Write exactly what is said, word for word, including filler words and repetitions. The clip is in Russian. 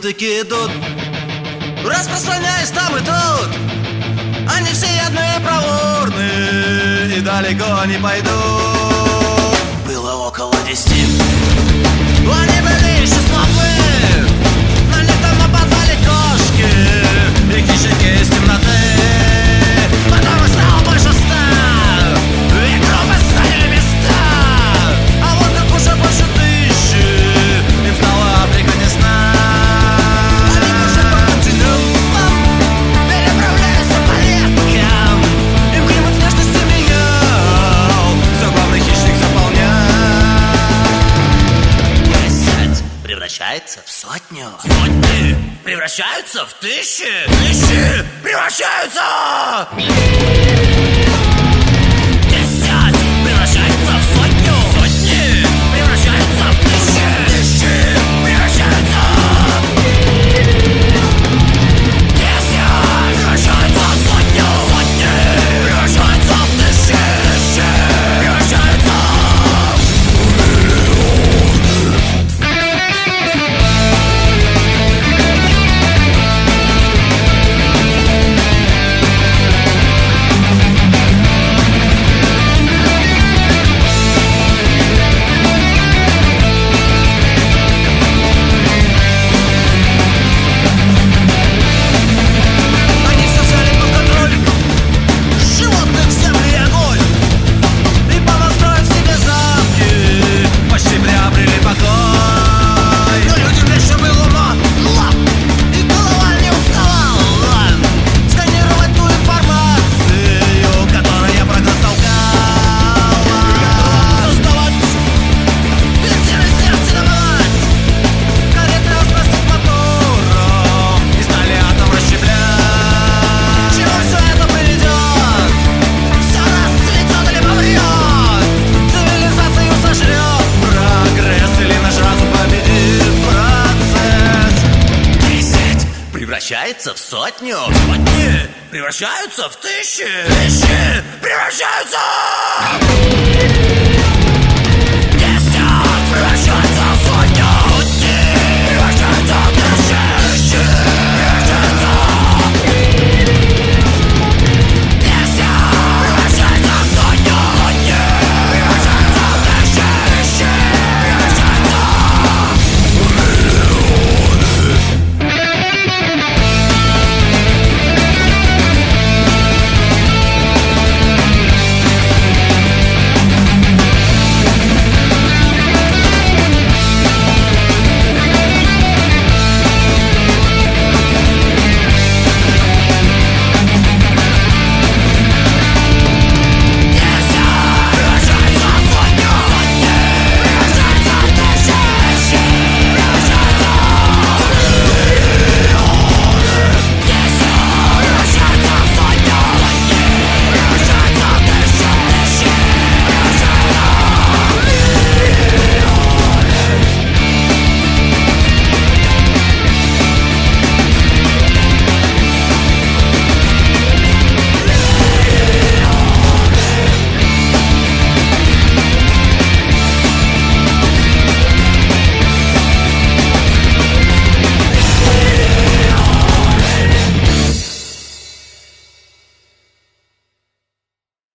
таки идут, распространяясь там и тут. Они все ядные и проворные, и далеко не пойдут. Было около десяти. Они были еще слабы, на них там нападали кошки и хищники из темноты. Потом их стало больше ста, и группы заняли места. А вот их уже больше тысячи, им стало приходить сна. Они уже по континентам переправляются по рекам. Им климат внешности менял, все главный хищник заполнял. Десять превращается в сотню, сотни превращаются в тысячи, тысячи превращаются. Десять превращается в сотню, сотни превращаются в тысячи, тысячи превращаются. Десять превращается в сотню, сотни превращаются в тысячи, тысячи превращаются. Превращается в сотню, сотни превращаются в тысячи, тысячи превращаются.